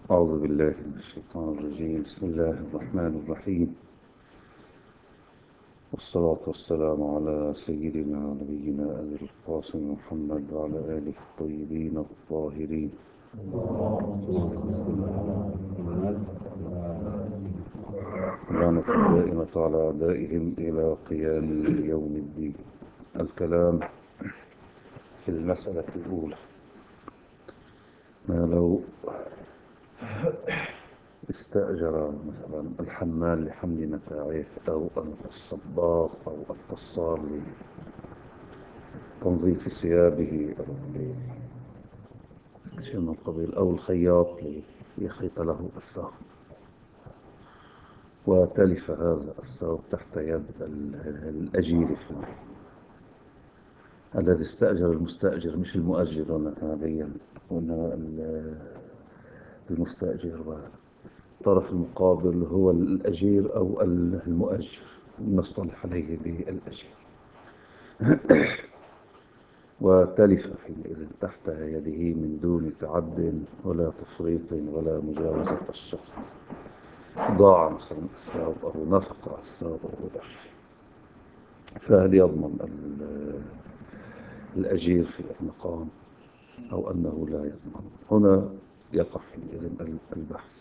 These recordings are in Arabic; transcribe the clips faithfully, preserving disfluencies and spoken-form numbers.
أعوذ بالله من الشيطان الرجيم. بسم الله الرحمن الرحيم، والصلاة والسلام على سيدنا ونبينا أبي القاسم محمد وعلى آله الطيبين الطاهرين. لعنة الدائمة على أعدائهم إلى قيام يوم الدين. الكلام في المسألة الأولى: ما لو استأجر مثلا الحمال لحمل متاعه، أو الصباغ أو القصار لتنظيف ثيابه، أو شيء من القبيل، أو الخياط ليخيط له الثوب، وتلف هذا الثوب تحت يد الأجير في الذي استأجر المستأجر، مش المؤجر عاديا، وإنما المستأجر، والطرف المقابل هو الأجير أو المؤجر، نصطلح عليه بالأجير. وتلف حينئذ تحت يده من دون تعد ولا تفريط ولا مجاوزة الشرط، ضاع مثلا الثوب أو نفق الثوب أو الأجر، فهل يضمن الأجير في المقام أو أنه لا يضمن؟ هنا يقع حينئذ البحث.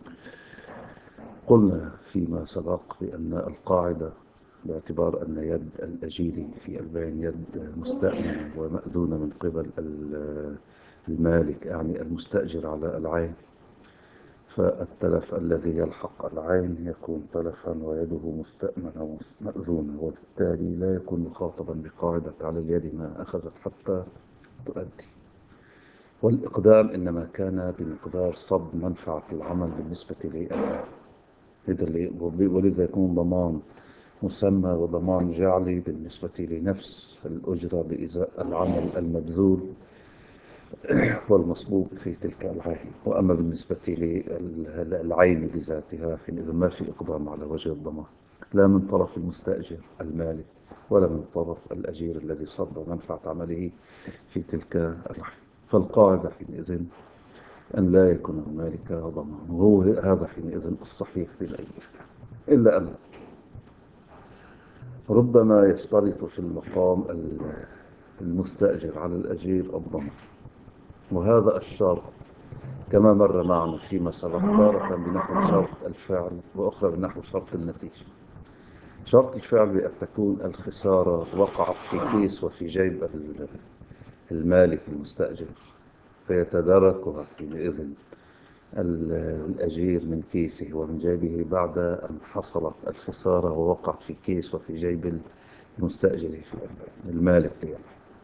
قلنا فيما سبق بأن القاعدة، باعتبار أن يد الأجير في البيع يد مستأمنة ومأذونة من قبل المالك، يعني المستأجر على العين، فالتلف الذي يلحق العين يكون تلفا ويده مستأمنة ومأذونة، وبالتالي لا يكون مخاطبا بقاعدة على اليد ما أخذت حتى تؤدي. والإقدام إنما كان بمقدار صب منفعة العمل بالنسبة لي، ولذا يكون ضمان مسمى وضمان جعلي بالنسبة لنفس الأجرة بإزاء العمل المبذول والمصبوب في تلك العين. وأما بالنسبة للعين بذاتها فإذا ما في إقدام على وجه الضمان، لا من طرف المستأجر المالك ولا من طرف الأجير الذي صب منفعة عمله في تلك العين. فالقاعدة حينئذ أن لا يكون المالك ضمان، وهو هذا حينئذ الصحيح في الأجير، إلا أن ربما يشترط في المقام المستأجر على الأجير الضمان، وهذا الشرط كما مر معنا فيما سبق تارة بنحو شرط الفعل وأخرى بنحو شرط النتيجة. شرط الفعل بأن تكون الخسارة وقعت في كيس وفي جيب المالك المستأجر، فيتداركها حينئذ الأجير من كيسه ومن جيبه بعد أن حصلت الخسارة ووقعت في كيس وفي جيب المستأجر في المالك يعني.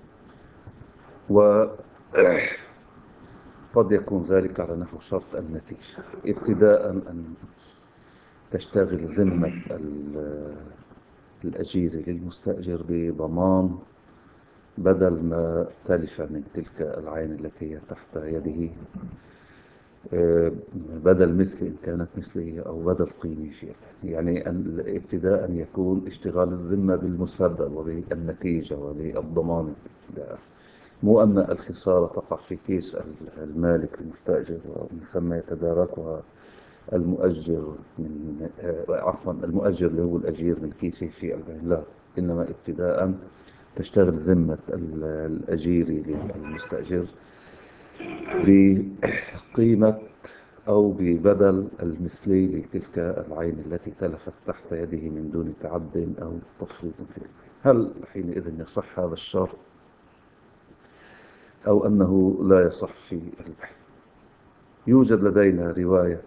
وقد يكون ذلك على نحو شرط النتيجة، ابتداء أن تشتغل ذمة الأجير للمستأجر بضمان بدل ما تلف من تلك العين التي هي تحت يده، بدل مثل إن كانت مثله أو بدل قيمة فيه، يعني أن ابتداء أن يكون اشتغال الذمة بالمسبب وبالنتيجة وبالضمان، مو أن الخسارة تقع في كيس المالك المستأجر ومن ثم يتداركها المؤجر من عفوا المؤجر اللي هو الأجير من كيسه في البيع، لا، إنما ابتداء تشتغل ذمة الأجير للمستأجر بقيمة أو ببدل المثلي لتلك العين التي تلفت تحت يده من دون تعد أو تفريط فيه. هل حينئذ يصح هذا الشرط أو أنه لا يصح في البيع؟ يوجد لدينا رواية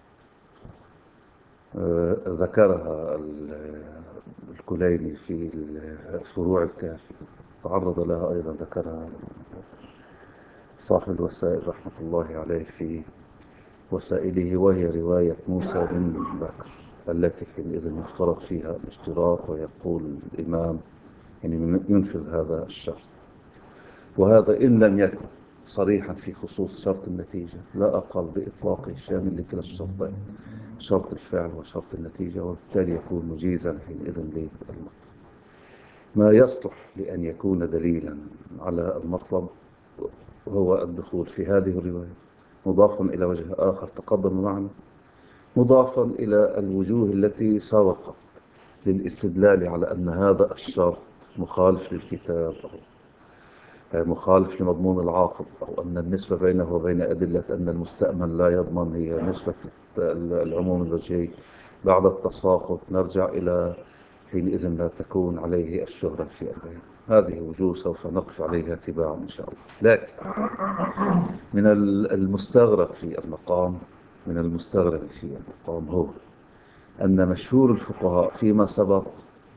ذكرها الكليني في الفروع الكافية، تعرض لها أيضا، ذكرها صاحب الوسائل رحمة الله عليه في وسائله، وهي رواية موسى بن بكر التي حينئذ يفترض فيها الاشتراط، ويقول الإمام يعني ينفذ هذا الشرط. وهذا إن لم يكن صريحا في خصوص شرط النتيجة، لا أقل بإطلاقه شامل لكلا الشرطين، شرط الفعل وشرط النتيجة، وبالتالي يكون مجيزا حينئذ للمطلب. ما يصلح لأن يكون دليلا على المطلب هو الدخول في هذه الرواية مضافا إلى وجه آخر تقدم معنا، مضافا إلى الوجوه التي سبقت للاستدلال على أن هذا الشرط مخالف للكتاب أو مخالف لمضمون العاقد، أو أن النسبة بينه وبين أدلة أن المستأمن لا يضمن هي نسبة العموم الوجهي. بعد التساقط نرجع إلى حينئذ لا تكون عليه الشهرة في البيع. هذه وجوه سوف نقف عليها تباعا إن شاء الله. لكن من المستغرب في المقام من المستغرب في المقام هو أن مشهور الفقهاء فيما سبق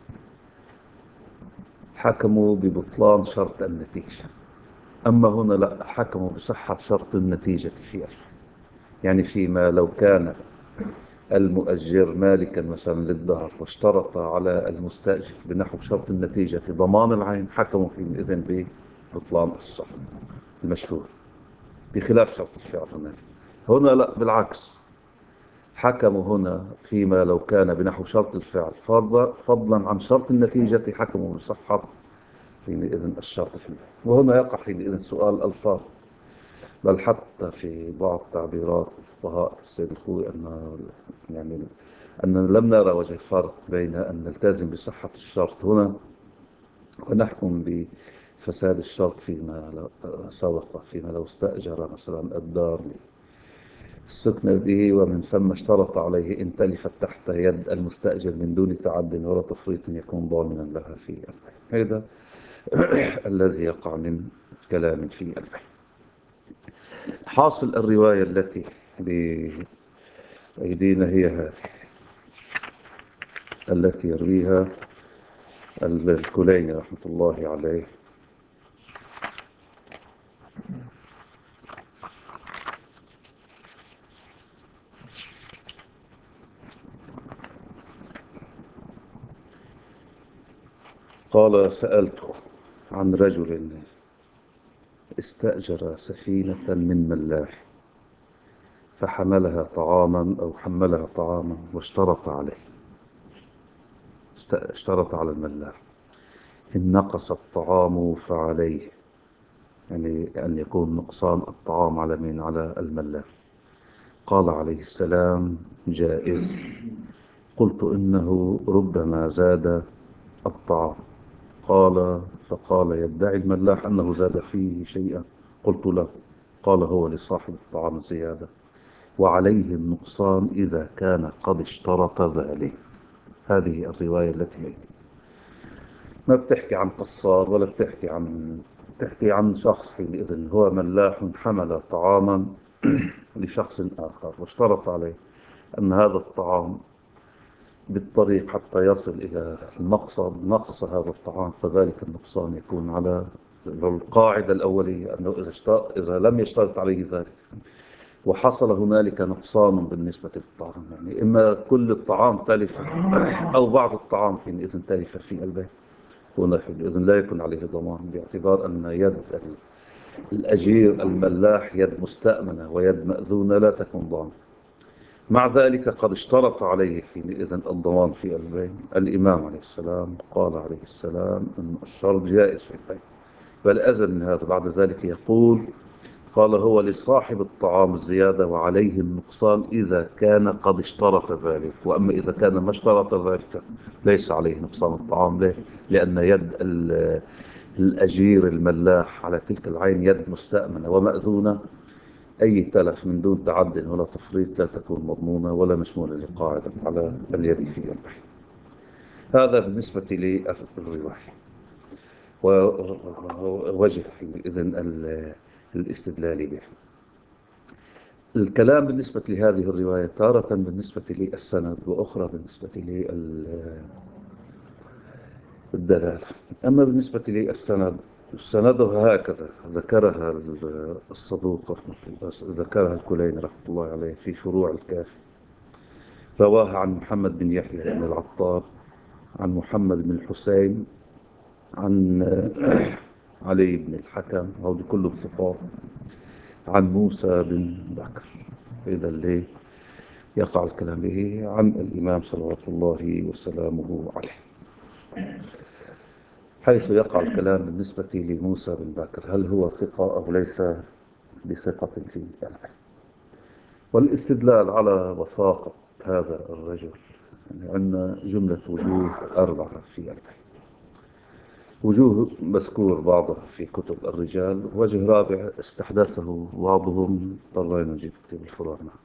حكموا ببطلان شرط النتيجة، أما هنا لا، حكموا بصحة شرط النتيجة فيه. يعني فيما لو كان المؤجر مالكا مثلا للدهر واشترط على المستأجر بنحو شرط النتيجة في ضمان العين، حكموا حينئذ ببطلان الشرط المشهور بخلاف شرط الفعل. هنا هنا لا، بالعكس، حكموا هنا فيما لو كان بنحو شرط الفعل فضلا عن شرط النتيجة، حكموا بصحة حينئذ الشرط فيه. وهنا يقع حينئذ سؤال الفاظ، بل حتى في بعض تعبيرات الفقهاء السيد الخوي أن يعني أننا لم نرى وجه فرق بين أن نلتزم بصحة الشرط هنا ونحكم بفساد الشرط فيما لو سبق، فيما لو استأجر مثلا الدار السكن به ومن ثم اشترط عليه إن تلفت تحت يد المستأجر من دون تعد ولا تفريط يكون ضامنا لها في البيع. هذا الذي يقع من كلام في البيع. حاصل الرواية التي بأيدينا هي هذه التي يرويها الكليني رحمة الله عليه. قال: سألت عن رجل استأجر سفينة من ملاح فحملها طعاما أو حملها طعاما واشترط عليه، اشترط على الملاح إن نقص الطعام فعليه، يعني أن يكون نقصان الطعام على من على الملاح. قال عليه السلام: جائز. قلت: إنه ربما زاد الطعام. قال فقال: يدعي الملاح أنه زاد فيه شيئا؟ قلت له. قال: هو لصاحب الطعام زيادة وعليه النقصان إذا كان قد اشترط ذلك. هذه الرواية التي ما بتحكي عن قصار ولا بتحكي عن بتحكي عن شخص حينئذ هو ملاح حمل طعاما لشخص آخر واشترط عليه أن هذا الطعام بالطريق حتى يصل إلى المقصد نقص هذا الطعام، فذلك النقصان يكون على القاعدة الأولية أنه إذا, إذا لم يشترط عليه ذلك وحصل هنالك نقصان بالنسبة للطعام، يعني إما كل الطعام تلف أو بعض الطعام حينئذ تلف في البيع، هنا حينئذ لا يكون عليه ضمان، باعتبار أن يد الأجير الملاح يد مستأمنة ويد مأذونة لا تكون ضامنة. مع ذلك قد اشترط عليه حينئذ الضمان في البيع. الإمام عليه السلام قال عليه السلام أن الشرط جائز في البيع، بل أزل من هذا بعد ذلك يقول: قال: هو لصاحب الطعام الزيادة وعليه النقصان إذا كان قد اشترط ذلك، وأما إذا كان ما اشترط ذلك ليس عليه نقصان الطعام. ليه؟ لأن يد الأجير الملاح على تلك العين يد مستأمنة ومأذونة، أي تلف من دون تعد ولا تفريط لا تكون مضمونة ولا مشمولة لقاعدة على اليد في البيع. هذا بالنسبة للرواية ووجه إذن الاستدلال به. الكلام بالنسبة لهذه الرواية تارة بالنسبة للسند وأخرى بالنسبة للدلالة. أما بالنسبة للسند، السند هكذا ذكرها الصدوق ذكرها الكليني رحمة الله عليه في فروع الكافي. رواها عن محمد بن يحيى بن العطار عن محمد بن الحسين عن علي بن الحكم، هؤلاء كلهم ثقات، عن موسى بن بكر. إذا اللي يقع الكلام به عن الإمام صلوات الله وسلامه عليه. حيث يقع الكلام بالنسبة لموسى بن بكر، هل هو ثقة أو ليس بثقة في العلم؟ والاستدلال على وثاقة هذا الرجل، يعني عندنا جملة وجوه أربعة في البحث. وجوه مذكور بعضها في كتب الرجال، وجه رابع استحدثه بعضهم، طلعنا نجيب كتب الفروع معه.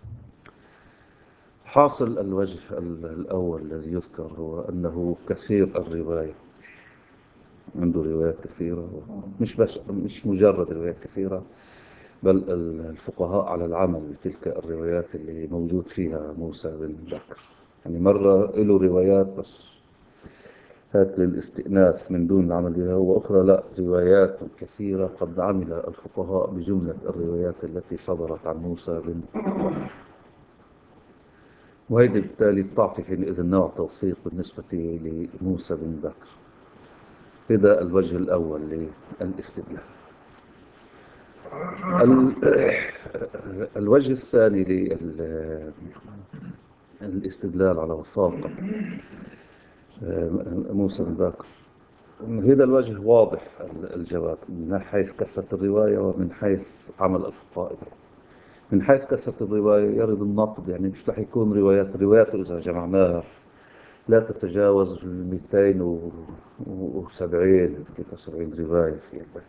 حاصل الوجه الأول الذي يذكر هو أنه كثير الرواية، عنده روايات كثيرة، مش بس مش مجرد روايات كثيرة، بل الفقهاء على العمل بتلك الروايات اللي موجود فيها موسى بن بكر. يعني مرة له روايات بس هات للاستئناس من دون العمل بها، وأخرى لا، روايات كثيرة قد عمل الفقهاء بجملة الروايات التي صدرت عن موسى بن بكر. وهذه بالتالي بتعطي حينئذ نوع توثيق بالنسبة لموسى بن بكر. هذا الوجه الأول للاستدلال. الوجه الثاني للاستدلال على وثاقة موسى بن بكر، هذا الوجه واضح الجواب من حيث كثرة الرواية ومن حيث عمل الفقهاء. من حيث كثرة الرواية يرد النقد، يعني مش رح يكون روايات رواياته إذا جمعناها لا تتجاوز مئتين وسبعين وسبعين رواية في البيت.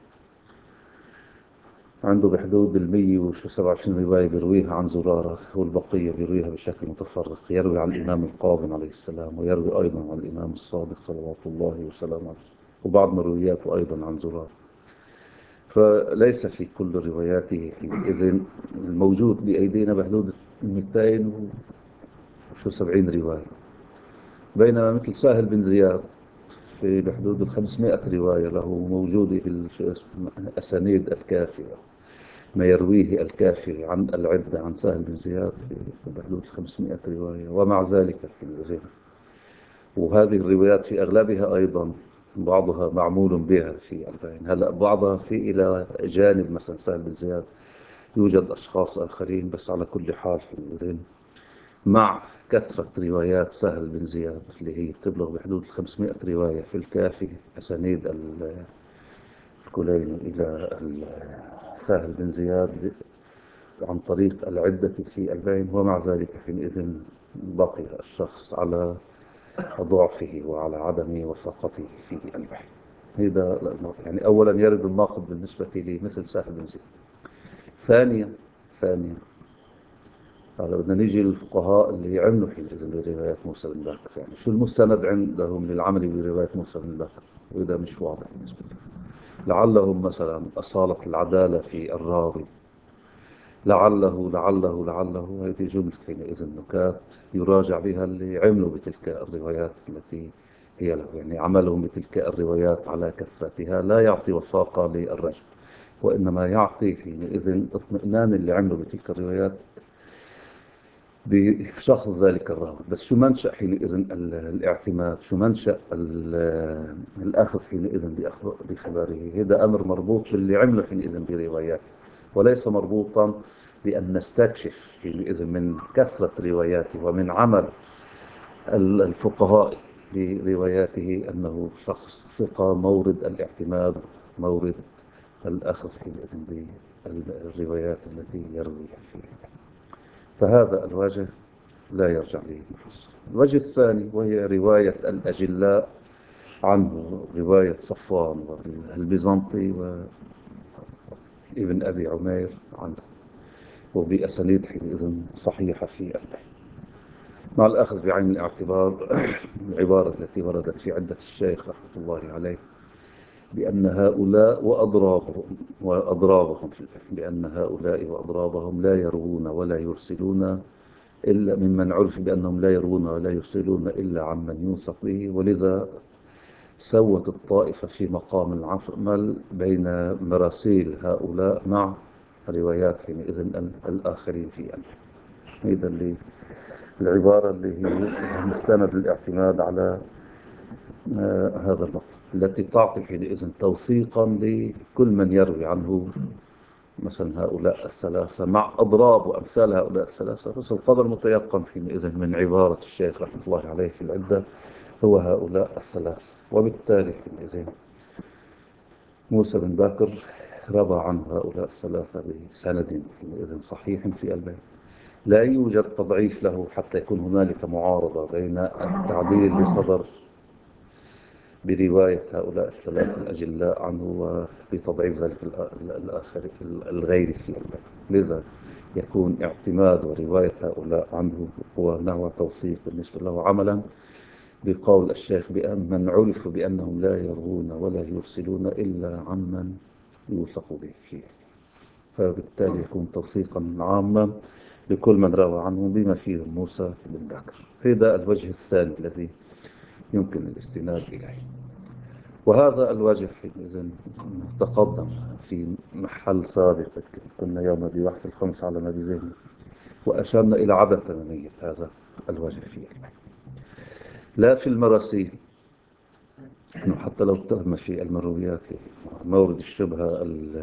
عنده بحدود المية وسبعة وعشرين رواية بيرويها عن زرارة، والبقية بيرويها بشكل متفرق. يروي عن الإمام القاظم عليه السلام، ويروي أيضا عن الإمام الصادق صلوات الله وسلامه، وبعض مروياته أيضا عن زرارة. فليس في كل رواياته إذن الموجود بأيدينا بحدود مئتين وسبعين رواية، بينما مثل سهل بن زياد في بحدود الخمسمائة رواية له موجودة في الأسانيد الكافية، ما يرويه الكافي عن العدة عن سهل بن زياد في بحدود خمسمائة رواية. ومع ذلك في الزين، وهذه الروايات في أغلبها أيضا بعضها معمول بها في أربعين. هلأ بعضها في إلى جانب مثلا سهل بن زياد يوجد أشخاص آخرين، بس على كل حال في الزين مع كثرة روايات سهل بن زياد اللي هي تبلغ بحدود خمسمائة رواية في الكافي أسانيد الكلين إلى سهل بن زياد عن طريق العدة في البين. ومع ذلك حينئذ بقي الشخص على ضعفه وعلى عدم وثاقته في البحث. هذا يعني أولا يرد الناقد بالنسبة لي مثل سهل بن زياد. ثانيا ثانيا على بدنا نيجي للفقهاء اللي عملوا حينئذ بروايات موسى بن بكر، يعني شو المستند عندهم للعمل برواية موسى بن بكر؟ وإذا مش واضح بالنسبة لي، لعلهم مثلا أصالة العدالة في الراوي، لعله لعله لعله هذه جملة حينئذ نكات يراجع بها اللي عملوا بتلك الروايات التي هي له. يعني عملهم بتلك الروايات على كثرتها لا يعطي وثاقة للرجل، وإنما يعطي حينئذ اطمئنان اللي عملوا بتلك الروايات بشخص ذلك الراوي. بس شو منشأ حينئذ الاعتماد، شو منشأ الأخذ حينئذ بخباره؟ هذا أمر مربوط باللي عمله حينئذ برواياته، وليس مربوطا بأن نستكشف حينئذ من كثرة رواياته ومن عمل الفقهاء برواياته أنه شخص ثقة مورد الاعتماد، مورد الأخذ حينئذ بالروايات التي يرويها فيها. فهذا الوجه لا يرجع به محصر. الوجه الثاني وهي رواية الأجلاء عنه، رواية صفوان البيزنطي وابن أبي عمير عنه، وبأسانيد حينئذ صحيحة في البحث، مع الأخذ بعين الاعتبار العبارة التي وردت في عدة الشيخ رحمة الله عليه بأن هؤلاء وأضرابهم وأضرابهم في البحث بأن هؤلاء وأضرابهم لا يروون ولا يرسلون إلا ممن عرف بأنهم لا يروون ولا يرسلون إلا عمن يوثق به. ولذا سوت الطائفة في مقام العمل بين مراسيل هؤلاء مع روايات حينئذ الآخرين في أمر. هذا اللي العبارة اللي هي مستند الاعتماد على آه هذا المطلب، التي تعطي حينئذ توثيقا لكل من يروي عنه مثلا هؤلاء الثلاثة مع أضراب وأمثال هؤلاء الثلاثة. بس القدر متيقن حينئذ من عبارة الشيخ رحمة الله عليه في العدة هو هؤلاء الثلاثة. وبالتالي حينئذ موسى بن بكر روى عنه هؤلاء الثلاثة بسند حينئذ صحيح في البيت. لا يوجد تضعيف له حتى يكون هنالك معارضة بين التعديل اللي صدر برواية هؤلاء الثلاث الأجلاء عنه وبتضعيف ذلك الآخر الغير فيه. لذا يكون اعتماد ورواية هؤلاء عنه هو نوع توثيق بالنسبة له، عملا بقول الشيخ بأن من عرف بأنهم لا يروون ولا يرسلون إلا عمن يوثق به فيه، فبالتالي يكون توثيقا عاما لكل من روى عنه بما فيه موسى بن بكر. هذا الوجه الثاني الذي يمكن الاستناد إليه، وهذا الوجه إذن تقدم في محل سابق كنا يوم بوحث الخمس على ما بذهنه، وأشرنا إلى عدم تمامية هذا الوجه فيه، لا في المراسيل، إنه حتى لو تهم في المرويات مورد الشبهة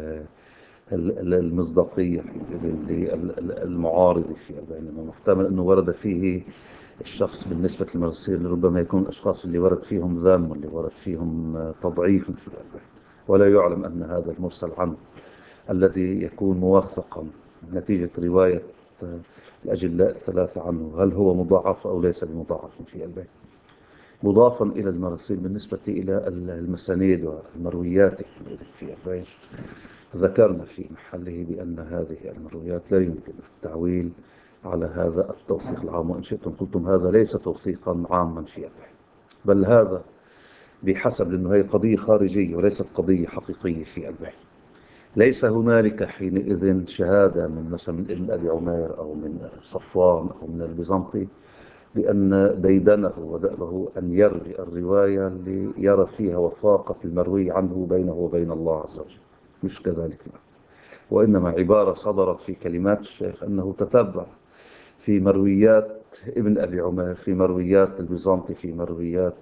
المصداقية للمعارض في بينما محتمل أنه ورد فيه الشخص بالنسبة للمراسيل ربما يكون الأشخاص اللي ورد فيهم ذم واللي ورد فيهم تضعيف في الأربعين، ولا يعلم أن هذا المرسل عنه الذي يكون موثقا نتيجة رواية الأجلاء الثلاثة عنه هل هو مضاعف أو ليس بمضاعف في الأربعين، مضافا إلى المراسيل بالنسبة إلى المسانيد والمرويات في الأربعين. ذكرنا في محله بأن هذه المرويات لا يمكن التعويل على هذا التوثيق العام، وإن شئتم قلتم هذا ليس توثيقا عاما في الأربعين، بل هذا بحسب لأنه هي قضية خارجية وليست قضية حقيقية في الأربعين. ليس هنالك حينئذ شهادة من مثلا من ابن أبي عمير أو من صفوان أو من البيزنطي بأن ديدنه ودأبه أن يروي الرواية اللي يرى فيها وثاقة المروي عنه بينه وبين الله عز وجل، مش كذلك، وإنما عبارة صدرت في كلمات الشيخ أنه تتبع في مرويات ابن أبي عمير، في مرويات البيزنطي، في مرويات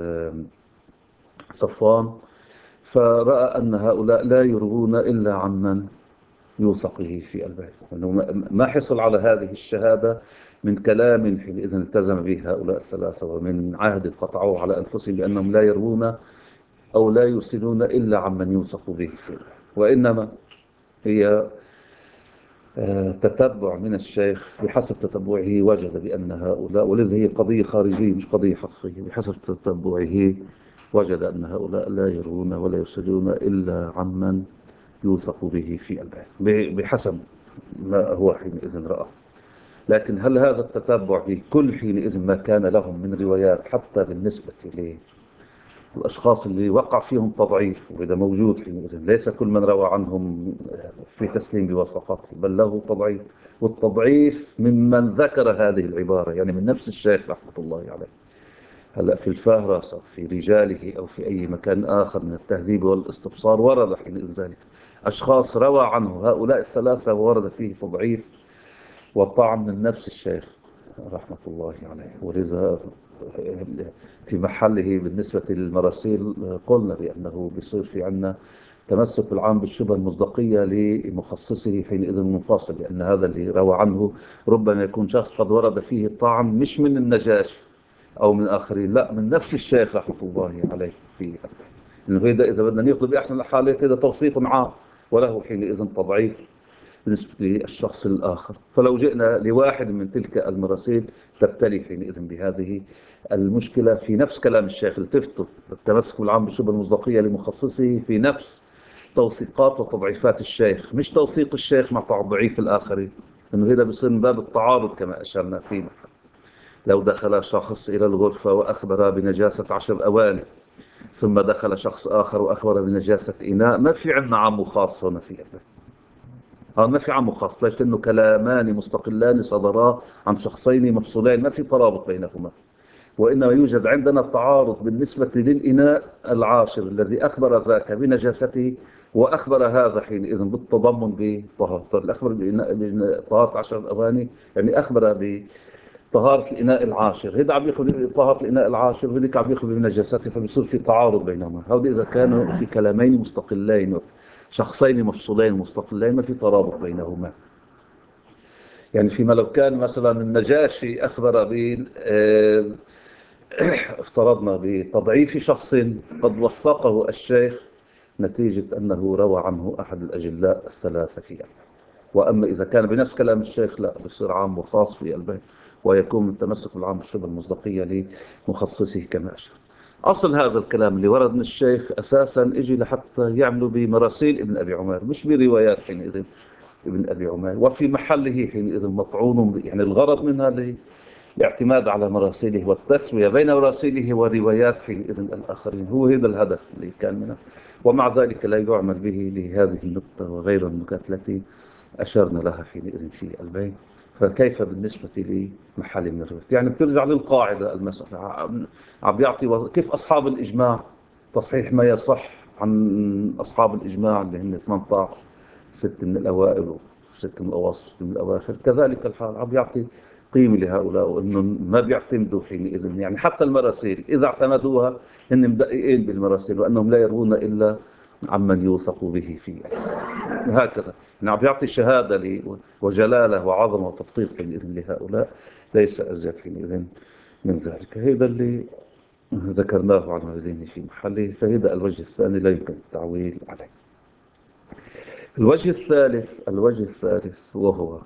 صفوان، فرأى أن هؤلاء لا يروون إلا عمن يوثق به في البيت، أنه ما حصل على هذه الشهادة من كلام حينئذ التزم به هؤلاء الثلاثة ومن عهد قطعوه على أنفسهم بأنهم لا يروون أو لا يرسلون إلا عمن يوثق به في البيت، وإنما هي تتبع من الشيخ بحسب تتبعه وجد بأن هؤلاء، ولذا هي قضية خارجية مش قضية حقيقية، بحسب تتبعه وجد أن هؤلاء لا يرون ولا يرسلون إلا عمن يوثق به في البيت بحسب ما هو حينئذ رأى. لكن هل هذا التتبع في كل حينئذ ما كان لهم من روايات حتى بالنسبة للأشخاص اللي وقع فيهم تضعيف، وإذا موجود حينئذ ليس كل من روى عنهم في تسليم بوثقاته بل له تضعيف، والتضعيف ممن ذكر هذه العبارة يعني من نفس الشيخ رحمة الله عليه. هلأ في الفهرس في رجاله أو في أي مكان آخر من التهذيب والاستبصار ورد حينئذ ذلك أشخاص روى عنه هؤلاء الثلاثة وورد فيه تضعيف وطعن من نفس الشيخ رحمة الله عليه. ولذا في محله بالنسبة للمراسيل قلنا بأنه بيصير في عنا تمسك العام بالشبه المصداقية لمخصصه حينئذ منفصل، لأن هذا اللي روى عنه ربما يكون شخص قد ورد فيه الطعن مش من النجاشي أو من آخرين، لا من نفس الشيخ رحمة الله عليه فيه، إنه هذا إذا بدنا نأخذ بأحسن الحالات هذا توصيف عام وله حينئذ تضعيف بالنسبة للشخص الآخر. فلو جئنا لواحد من تلك المراسيل تبتلي حينئذ بهذه المشكلة في نفس كلام الشيخ، التفتوا التمسك العام بشبه المصداقية لمخصصه في نفس توثيقات وتضعيفات الشيخ، مش توثيق الشيخ مع تضعيف الآخرين، إنه هذا بصير من باب التعارض كما أشرنا فيه. لو دخل شخص إلى الغرفة وأخبر بنجاسة عشر أواني ثم دخل شخص آخر وأخبر بنجاسة إناء، ما في عنا عام وخاص هنا في أبدا، هذا ما في عام وخاص، ليش؟ لأنه كلامان مستقلان صدرا عن شخصين مفصولين ما في ترابط بينهما، وإنما يوجد عندنا التعارض بالنسبة للإناء العاشر الذي أخبر ذاك بنجاسته وأخبر هذا حينئذ بالتضمن بطهارة، الأخبر بطهارة عشر الأواني يعني أخبر بطهارة الإناء العاشر، هذا عم يأخذ بطهارة الإناء العاشر وهذيك عم يأخذ بنجاسته، فبيصير في تعارض بينهما. هذا إذا كانوا في كلامين مستقلين شخصين مفصولين مستقلين ما في ترابط بينهما. يعني فيما لو كان مثلا النجاشي أخبر ب افترضنا بتضعيف شخص قد وثقه الشيخ نتيجة أنه روى عنه أحد الأجلاء الثلاثة فيها، وأما إذا كان بنفس كلام الشيخ لا، بصير عام وخاص في البين، ويكون التمسك بالعام شبه المصداقية لمخصصه كما أشار. أصل هذا الكلام اللي ورد من الشيخ أساسا اجي لحتى يعملوا بمراسيل ابن أبي عمر، مش بروايات حينئذ ابن أبي عمر، وفي محله حينئذ مطعون، يعني الغرض منها الاعتماد على مراسيله والتسوية بين مراسيله وروايات حينئذ الآخرين، هو هذا الهدف اللي كان منه. ومع ذلك لا يعمل به لهذه النقطة وغير النقاط التي أشرنا لها حينئذ في البين. فكيف بالنسبة لمحل من الروايات؟ يعني بترجع للقاعدة المسألة، عم يعطي كيف أصحاب الإجماع تصحيح ما يصح عن أصحاب الإجماع اللي هم ثمانية عشر، ست من الأوائل وست من الأواسط وست من الأواخر، كذلك الحال عم يعطي قيمة لهؤلاء، وأنه ما بيعتمدوا حينئذ، يعني حتى المراسيل إذا اعتمدوها هن مدققين بالمراسيل وأنهم لا يروون إلا عمن يوثق به فيه، هكذا. يعني عم يعطي شهادة لي وجلالة وعظمة وتدقيق حينئذ لهؤلاء، ليس أزيد حينئذ من ذلك. هذا اللي ذكرناه عن هذين في محله، فهذا الوجه الثاني لا يمكن التعويل عليه. الوجه الثالث الوجه الثالث وهو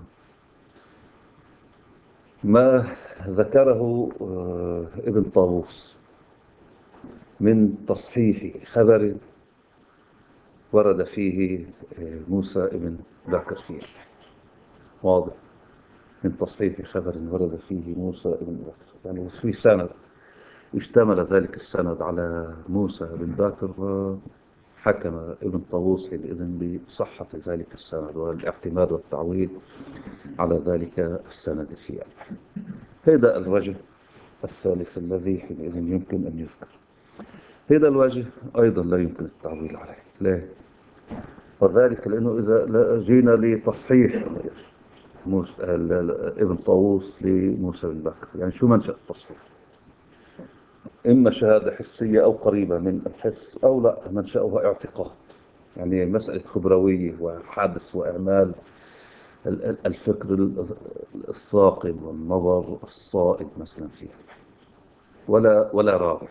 ما ذكره ابن طاووس من تصحيح خبر ورد فيه موسى ابن بكر فيه، واضح، من تصحيح خبر ورد فيه موسى ابن بكر، يعني في سند اشتمل ذلك السند على موسى بن بكر، وحكم ابن طاووس حينئذ بصحة ذلك السند والاعتماد والتعويل على ذلك السند فيه. هذا الوجه الثالث الذي حينئذ يمكن أن يذكر. هذا الوجه أيضا لا يمكن التعويل عليه. ليه؟ وذلك لأنه إذا جينا لتصحيح موسى ابن طاووس لموسى بن بكر، يعني شو منشأ التصحيح؟ إما شهادة حسية أو قريبة من الحس، أو لا منشأها اعتقاد، يعني مسألة خبروية وحادث وإعمال الفكر الثاقب والنظر الصائب مثلا فيها، ولا ولا رابع.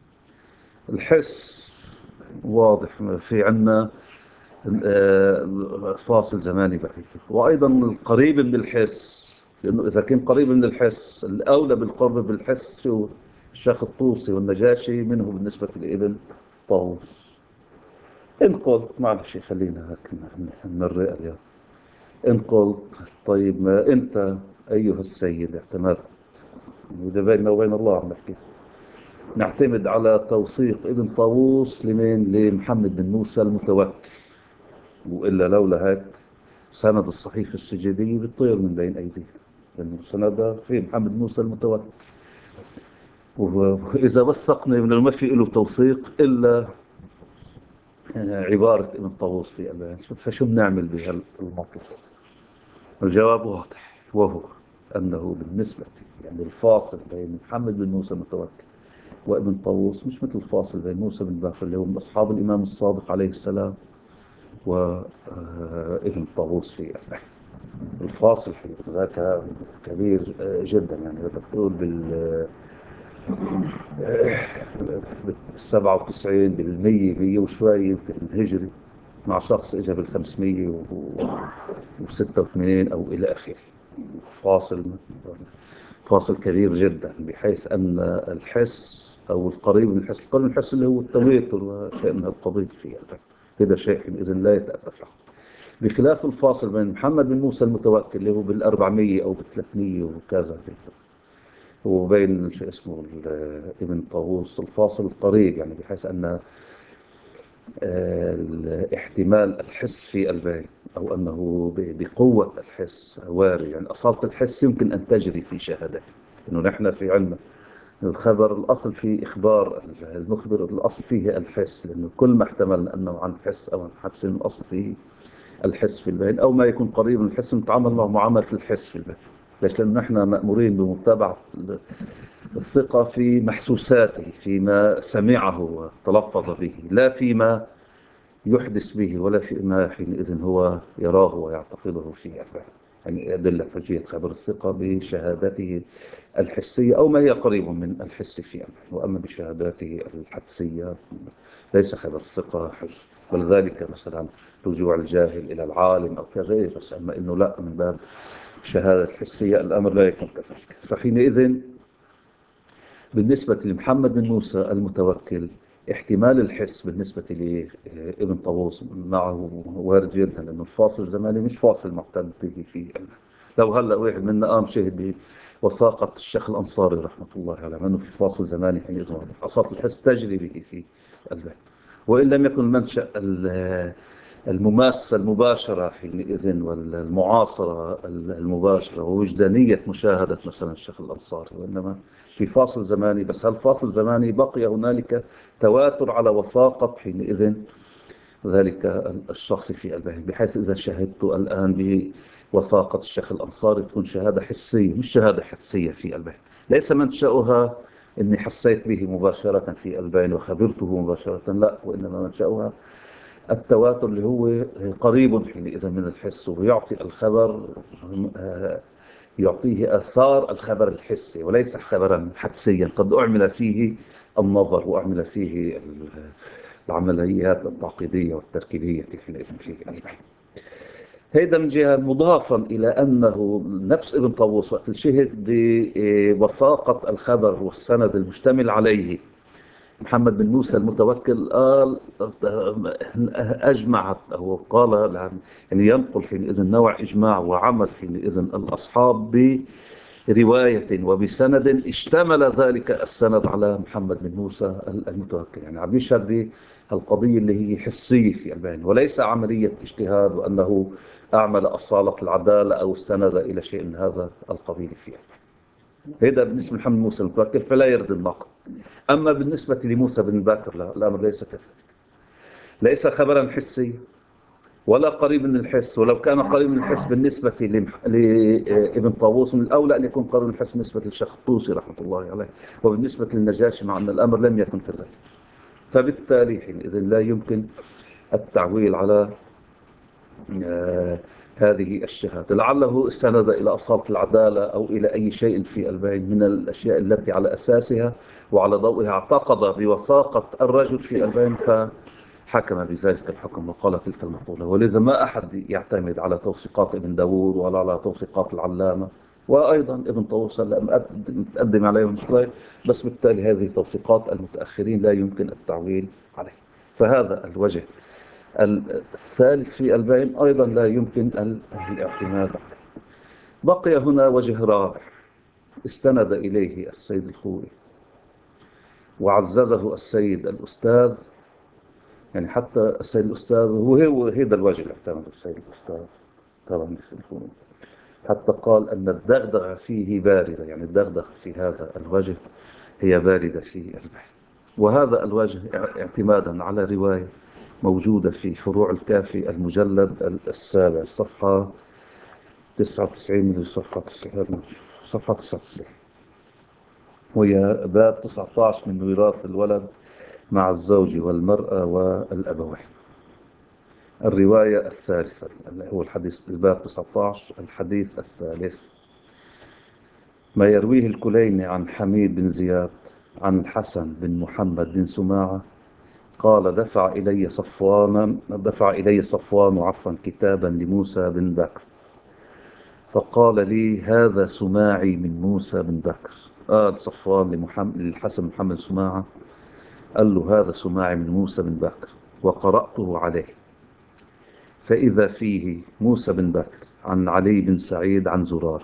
الحس واضح في عنا فاصل زماني بعيد، وأيضا القريب من الحس، لأنه إذا كان قريب من الحس الأولى بالقرب بالحس هو الشيخ الطوسي والنجاشي منه بالنسبة لابن طاووس. إن قلت معلش خلينا هيك نمرق اليوم، إن قلت طيب ما أنت أيها السيد اعتمدت، وده بيننا وبين الله عم نحكي، نعتمد على توثيق ابن طاووس لمين؟ لمحمد بن موسى المتوكل، وإلا لولا هيك سند الصحيح السجدي بيطير من بين أيديه، لأنه سند في محمد موسى المتوكل. وإذا وثقنا من ما في له توثيق إلا عبارة ابن طاووس في أبان، فشو بنعمل بهالموقف؟ الجواب واضح، وهو أنه بالنسبة يعني الفاصل بين محمد بن موسى المتوكل وابن طاووس مش مثل الفاصل بين موسى بن بكر اللي هو من أصحاب الإمام الصادق عليه السلام وابن طاووس في أبان. الفاصل في ذاك كبير جدا، يعني بدك تقول بال سبعة وتسعين بالمية مية وشوي يمكن هجري، مع شخص اجى بالخمسمية وستة وثمانين او الى اخره. فاصل فاصل كبير جدا، بحيث ان الحس او القريب من الحس، القريب من الحس اللي هو التواتر وشيء من القبيل فيه، هذا شيء اذن لا يتأتى فيه، بخلاف الفاصل بين محمد بن موسى المتوكل اللي هو بالأربعمية أو بالثلاثمية وكذا، وبين شيء اسمه ابن طاووس الفاصل القريب، يعني بحيث أن احتمال الحس في البين أو أنه بقوة الحس واري، يعني أصالة الحس يمكن أن تجري في شهادته، إنه نحن في علم الخبر الأصل في إخبار المخبر الأصل فيه الحس، لأنه كل ما احتملنا أنه عن حس أو عن حدس الأصل فيه الحس في البين، أو ما يكون قريب من الحس نتعامل مع معاملة الحس في البين. ليش؟ لأن نحن مأمورين بمتابعة الثقة في محسوساته، فيما سمعه وتلفظ به، لا فيما يحدث به ولا فيما حينئذ هو يراه ويعتقده فيه. يعني أدلة حجية خبر الثقة بشهاداته الحسية أو ما هي قريب من الحس فيه، وأما بشهاداته الحدسية ليس خبر الثقة حج. ولذلك مثلا رجوع الجاهل إلى العالم أو كذا، بس أما إنه لا، من باب شهادة الحسية الأمر لا يكون كذلك. فحينئذ بالنسبة لمحمد بن موسى المتوكل احتمال الحس بالنسبة لابن طاووس معه وارد جدا، لأنه الفاصل الزماني مش فاصل معتد به في. لو هلا واحد منا قام شهد بوثاقة الشيخ الأنصاري رحمة الله عليه، أنه في فاصل زماني حينئذ أصابت الحس تجري به في قلبه، وإن لم يكن منشأ المماسة المباشرة حينئذ والمعاصرة المباشرة ووجدانية مشاهدة مثلا الشيخ الأنصاري، وإنما في فاصل زماني. بس هالفاصل زماني بقي هنالك تواتر على وثاقة حينئذ ذلك الشخص في قلبه، بحيث إذا شهدت الآن بوثاقة الشيخ الأنصاري تكون شهادة حسية مش شهادة حدسية في قلبه، ليس منشأها إني حسيت به مباشرة في قلبين وخبرته مباشرة، لا، وإنما منشأها التواتر اللي هو قريب حينئذ من الحس، ويعطي الخبر يعطيه آثار الخبر الحسي وليس خبرا حدسيا قد أعمل فيه النظر وأعمل فيه العمليات التعقيدية والتركيبية حينئذ في قلبه. هيدا من جهة، مضافا إلى أنه نفس ابن طاووس وقت الشهد بوثاقة الخبر والسند المشتمل عليه محمد بن موسى المتوكل، قال أجمعت أو قال يعني ينقل حينئذ نوع إجماع وعمل حينئذ الأصحاب برواية وبسند اشتمل ذلك السند على محمد بن موسى المتوكل، يعني عم يشهد القضية اللي هي حسية في البين وليس عملية اجتهاد وأنه أعمل أصالة العدالة أو استند إلى شيء من هذا القبيل فيه. هذا بالنسبة لمحمد موسى المتوكل فلا يرد النقد. أما بالنسبة لموسى بن بكر لا، الأمر ليس كذلك، ليس خبرا حسي ولا قريب من الحس، ولو كان قريب من الحس بالنسبة لابن طاووس من الأولى أن يكون قريب من الحس بالنسبة للشيخ الطوسي رحمة الله عليه، وبالنسبة للنجاشي مع أن الأمر لم يكن كذلك. فبالتالي حينئذ لا يمكن التعويل على آه هذه الشهادة، لعله استند إلى أصالة العدالة أو إلى أي شيء في البين من الأشياء التي على أساسها وعلى ضوئها اعتقد بوثاقة الرجل في البين فحكم بذلك الحكم وقال تلك المقولة. ولذا ما أحد يعتمد على توثيقات ابن داود ولا على توثيقات العلامة، وأيضا ابن طاووس متقدم عليهم شوي، بس بالتالي هذه توثيقات المتأخرين لا يمكن التعويل عليه. فهذا الوجه الثالث في البين أيضا لا يمكن الاعتماد عليه. بقي هنا وجه رابع استند إليه السيد الخوئي وعززه السيد الأستاذ، يعني حتى السيد الأستاذ هو هو هذا الوجه اللي اعتمده السيد الأستاذ طبعا الخوئي، حتى قال أن الدغدغة فيه باردة، يعني الدغدغة في هذا الوجه هي باردة في البحث. وهذا الوجه اعتمادا على رواية موجودة في فروع الكافي المجلد السابع صفحة تسعة وتسعين صفحة صفحة تسعة وتسعين، وهي باب تسعة عشر من ميراث الولد مع الزوج والمرأة والأبوين. الرواية الثالثة هو الحديث الباب تسعة عشر الحديث الثالث. ما يرويه الكليني عن حميد بن زياد عن الحسن بن محمد بن سماعة قال دفع إلي صفوان دفع إلي صفوان عفوا كتابا لموسى بن بكر، فقال لي هذا سماعي من موسى بن بكر. قال صفوان لمحمد للحسن بن محمد سماعة، قال له هذا سماعي من موسى بن بكر، وقرأته عليه فإذا فيه موسى بن بكر عن علي بن سعيد عن زرارة.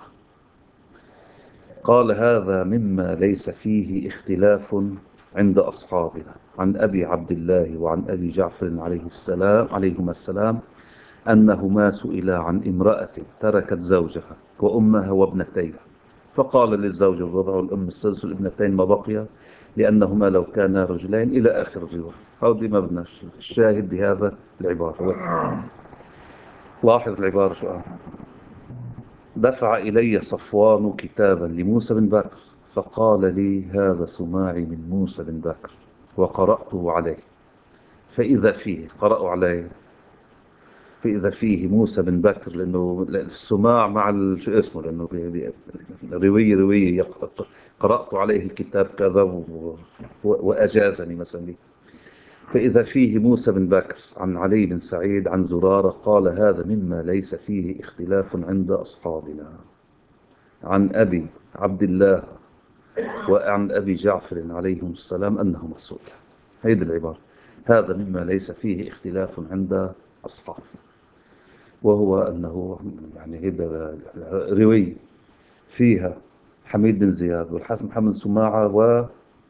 قال هذا مما ليس فيه اختلاف عند أصحابنا عن أبي عبد الله وعن أبي جعفر عليه السلام عليهما السلام أنهما سئلا عن امرأة تركت زوجها وأمها وابنتيها، فقال للزوج الربع والأم السدس والابنتين ما بقي لأنهما لو كانا رجلين إلى آخر الرواية. هذه ما بدناش الشاهد بهذا العبارة. لاحظ العبارة شو قال: دفع إلي صفوان كتابا لموسى بن بكر فقال لي هذا سماعي من موسى بن بكر وقرأته عليه فإذا فيه قرأوا عليه فإذا فيه موسى بن بكر، لأنه السماع مع شو اسمه، لأنه روية روية قرأت عليه الكتاب كذا وأجازني مثلا. فإذا فيه موسى بن بكر عن علي بن سعيد عن زرارة قال هذا مما ليس فيه اختلاف عند أصحابنا. عن أبي عبد الله وعن أبي جعفر عليهم السلام أنه مسؤول. هذه العبارة، هذا مما ليس فيه اختلاف عند أصحاب، وهو أنه يعني هذا روي فيها حميد بن زياد والحسن محمد سماعة و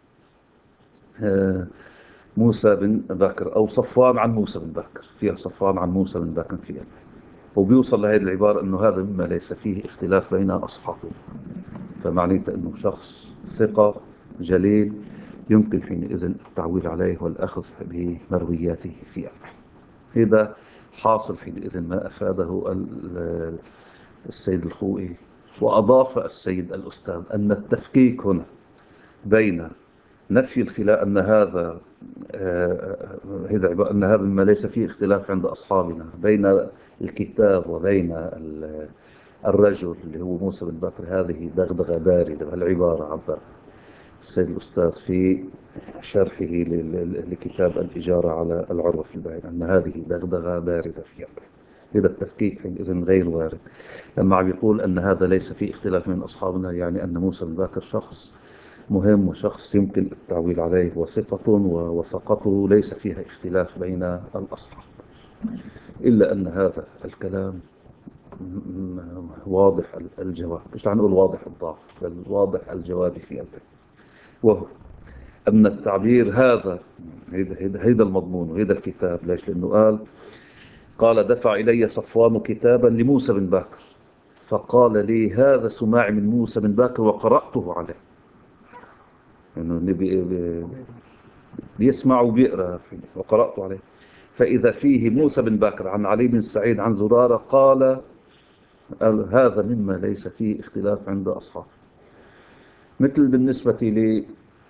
موسى بن بكر، أو صفوان عن موسى بن بكر، فيها صفوان عن موسى بن بكر فيها، وبيوصل لهذه العبارة أنه هذا مما ليس فيه اختلاف بين أصحابه. فمعنيته أنه شخص ثقة جليل يمكن حينئذ التعويل عليه والأخذ بمروياته فيها. هذا حاصل حينئذ ما أفاده السيد الخوئي. وأضاف السيد الأستاذ أن التفكيك هنا بين نفي الخلاف أن هذا آه أن هذا ما ليس فيه اختلاف عند أصحابنا بين الكتاب وبين الرجل اللي هو موسى بن بكر، هذه دغدغة باردة. العبارة عبر السيد الأستاذ في شرحه لكتاب الإجارة على العروة في البيان أن هذه دغدغة باردة في أمره. إذا التفكيك إذن غير وارد. لما عم يقول أن هذا ليس فيه اختلاف من أصحابنا، يعني أن موسى بن بكر شخص مهم وشخص يمكن التعويل عليه وثقة، ووثقته ليس فيها اختلاف بين الأصحاب، إلا أن هذا الكلام واضح الجواب، مش رح نقول واضح الضعف بل واضح الجواب في قلبه، وهو أن التعبير هذا هيدا المضمون وهيدا الكتاب. ليش؟ لأنه قال قال دفع إلي صفوان كتابا لموسى بن بكر فقال لي هذا سماع من موسى بن بكر وقرأته عليه. يعني بيسمع وبيقرأ وقرأته عليه. فإذا فيه موسى بن بكر عن علي بن سعيد عن زرارة قال هذا مما ليس فيه اختلاف عند أصحاب. مثل بالنسبة لي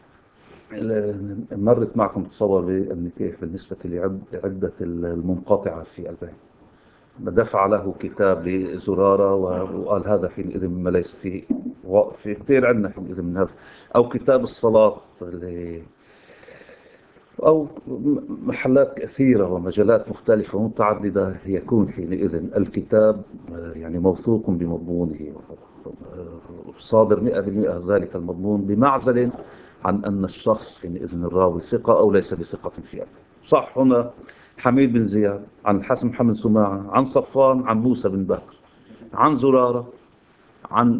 مرت معكم تصور بأن كيف بالنسبة لعدة المنقطعة في البيت دفع له كتاب لزرارة وقال هذا حينئذ مما ليس فيه، في كثير عندنا حينئذ من هذا، أو كتاب الصلاة اللي أو محلات كثيرة ومجالات مختلفة ومتعددة يكون حينئذ الكتاب يعني موثوق بمضمونه صادر مئة بالمئة ذلك المضمون، بمعزل عن أن الشخص حينئذ الراوي ثقة أو ليس بثقة فيه. صح هنا حميد بن زياد عن الحسن محمد سماعة عن صفوان عن موسى بن بكر عن زرارة عن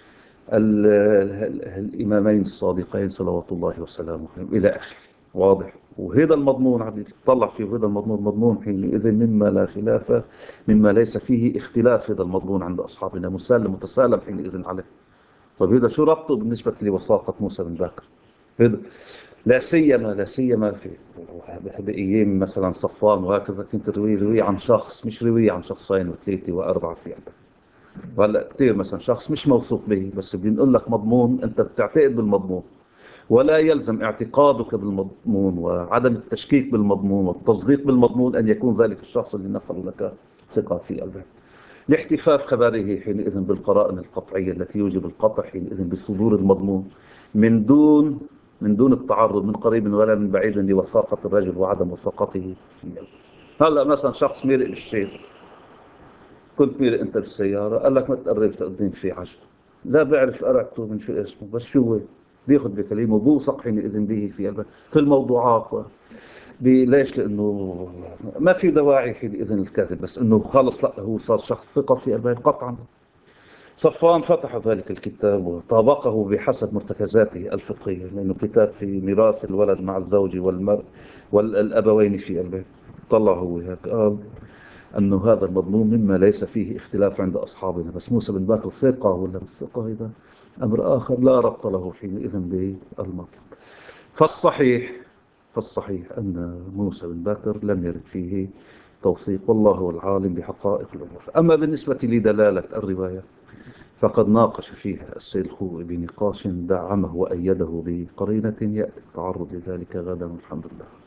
الإمامين الصادقين صلوات الله وسلامه إلى آخره. واضح؟ وهذا المضمون عديد طلع فيه، وهذا المضمون مضمون حينئذ مما لا خلاف، مما ليس فيه اختلاف. هذا المضمون عند أصحابنا مسلم متسالم حينئذ عليه. طيب هذا شو ربطه بالنسبة لوثاقة موسى بن بكر؟ هذا لا سيما لا سيما في بأيام مثلا صفوان وهكذا كنت روي روي عن شخص، مش روي عن شخصين وثلاثة وأربعة في عندك. وهلا كثير مثلا شخص مش موثوق به بس بينقول لك مضمون، انت بتعتقد بالمضمون، ولا يلزم اعتقادك بالمضمون وعدم التشكيك بالمضمون والتصديق بالمضمون أن يكون ذلك الشخص اللي نقل لك ثقة في قلبه. لاحتفاف خبره حينئذ بالقرائن القطعية التي يوجب القطع حينئذ بصدور المضمون من دون من دون التعرض من قريب ولا من بعيد لوثاقة الرجل وعدم وثاقته. هلا مثلا شخص ميرق بالشيء، كنت ميرق انت بالسيارة، قال لك ما تقرب تقدم في عجل، لا بعرف قرأته من شو اسمه بس شو هو بياخذ بكلمه بوثق حينئذ به في في الموضوعات. ليش؟ لانه ما في دواعي حينئذ الكذب، بس انه خلص لا هو صار شخص ثقة في قلبه قطعا. صفوان فتح ذلك الكتاب وطابقه بحسب مرتكزاته الفقهية، لأنه كتاب في ميراث الولد مع الزوج والمرء والأبوين في البيت. طلع هو هيك قال أنه هذا المضمون مما ليس فيه اختلاف عند أصحابنا، بس موسى بن بكر ثقة ولا بالثقة هذا أمر آخر لا ربط له حينئذ بالمطلق. فالصحيح فالصحيح أن موسى بن بكر لم يرد فيه توثيق، والله هو العالم بحقائق الأمور. أما بالنسبة لدلالة الرواية فقد ناقش فيها السيد الخوئي بنقاش دعمه وأيده بقرينة يأتي التعرض لذلك غدا والحمد لله.